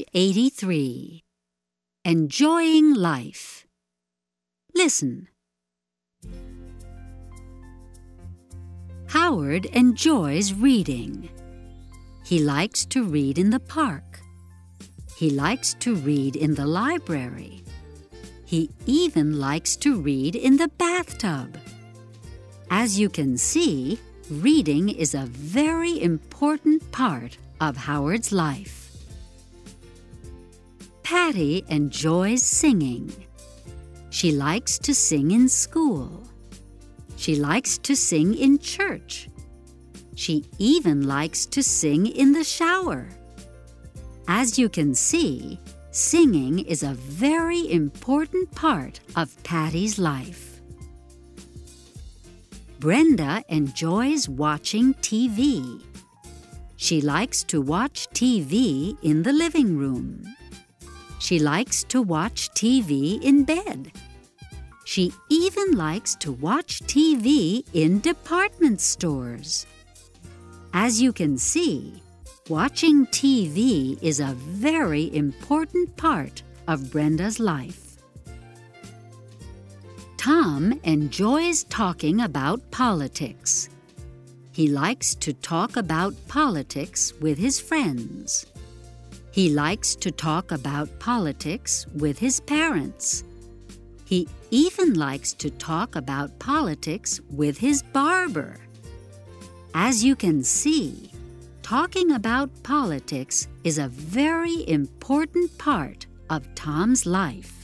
Page 83. Enjoying life. Listen. Howard enjoys reading. He likes to read in the park. He likes to read in the library. He even likes to read in the bathtub. As you can see, reading is a very important part of Howard's life. Patty enjoys singing. She likes to sing in school. She likes to sing in church. She even likes to sing in the shower. As you can see, singing is a very important part of Patty's life. Brenda enjoys watching TV. She likes to watch TV in the living room. She likes to watch TV in bed. She even likes to watch TV in department stores. As you can see, watching TV is a very important part of Brenda's life. Tom enjoys talking about politics. He likes to talk about politics with his friends. He likes to talk about politics with his parents. He even likes to talk about politics with his barber. As you can see, talking about politics is a very important part of Tom's life.